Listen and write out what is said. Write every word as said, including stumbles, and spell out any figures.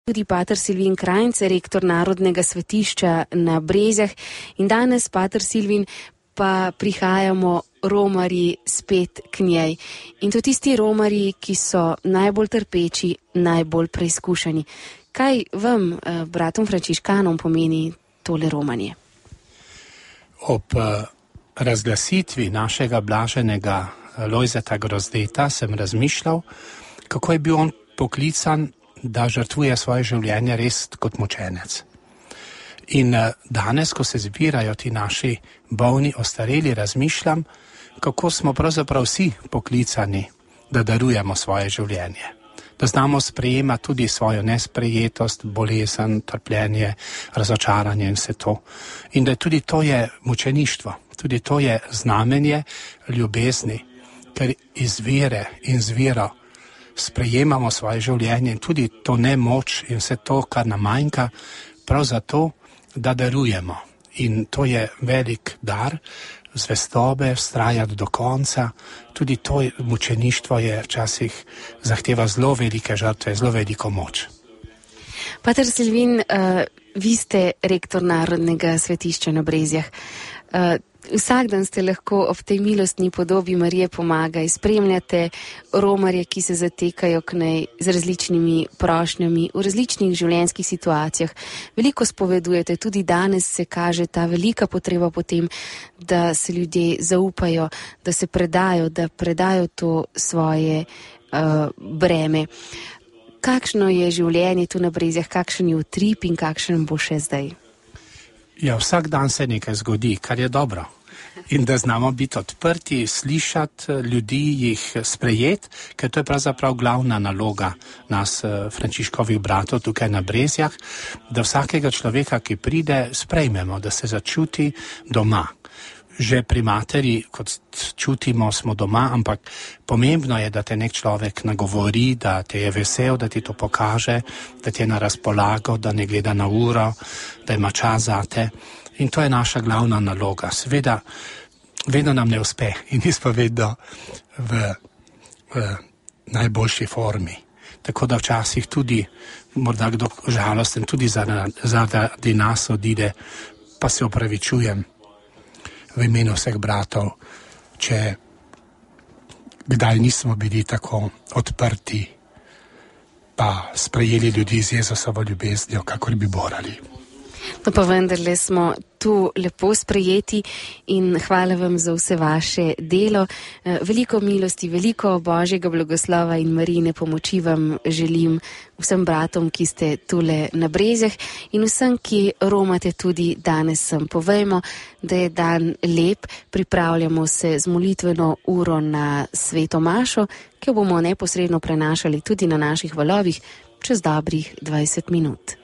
Tudi pater Silvin Krajnc, rektor Narodnega svetišča na Brezjah. In danes, pater Silvin, pa prihajamo romarji spet k njej. In to tisti romarji, ki so najbolj trpeči, najbolj preizkušeni. Kaj vam, bratom frančiškanom, pomeni tole romanje? Ob razglasitvi našega blaženega Lojzeta Grozdeta sem razmišljal, kako je bil on poklican, da žrtvuje svoje življenje res kot mučenec. In danes, ko se zbirajo ti naši bolni, ostareli, razmišljam, kako smo pravzaprav vsi poklicani, da darujemo svoje življenje. Da znamo sprejemati tudi svojo nesprejetost, bolezen, trpljenje, razočaranje in vse to. In da tudi to je mučeništvo, tudi to je znamenje ljubezni, ker iz vere in z vero sprejemamo svoje življenje in tudi to nemoč in vse to, kar nam manjka, prav zato, da darujemo. In to je velik dar, zvestobe, vztrajati do konca. Tudi to mučeništvo je včasih zahteva zelo velike žrtve, zelo veliko moč. Pater Silvin, uh, vi ste rektor Narodnega svetišča na Brezjah. Uh, Vsak dan ste lahko ob tej milostni podobi Marije Pomagaj, spremljate romarje, ki se zatekajo k njej z različnimi prošnjami v različnih življenjskih situacijah. Veliko spovedujete, tudi danes se kaže ta velika potreba potem, da se ljudje zaupajo, da se predajo, da predajo to svoje uh, breme. Kakšno je življenje tu na Brezjah, kakšen je utrip in kakšen bo še zdaj? Ja, vsak dan se nekaj zgodi, kar je dobro. In da znamo biti odprti, slišati ljudi, jih sprejeti, ker to je pravzaprav glavna naloga nas, Frančiškovih bratov tukaj na Brezjah, da vsakega človeka, ki pride, sprejmemo, da se začuti doma. Že pri materi, kot čutimo, smo doma, ampak pomembno je, da te nek človek nagovori, da te je vesel, da ti to pokaže, da ti je na razpolago, da ne gleda na uro, da ima čas zate. In to je naša glavna naloga. Seveda, vedno nam ne uspe in nismo vedno v, v najboljši formi. Tako da včasih tudi, morda kdo žalosten, tudi zaradi, zaradi nas odide, pa se opravičujem v imenu vseh bratov, če kdaj nismo bili tako odprti, pa sprejeli ljudi z Jezusovo ljubeznijo, kakor bi morali. No pa vendarle smo tu lepo sprejeti in hvala vam za vse vaše delo. Veliko milosti, veliko Božjega blagoslova in Marijine pomoči vam želim vsem bratom, ki ste tule na Brezjah in vsem, ki romate tudi danes sem. Povejmo, da je dan lep, pripravljamo se z molitveno uro na Sveto mašo, ki jo bomo neposredno prenašali tudi na naših valovih čez dobrih dvajset minut.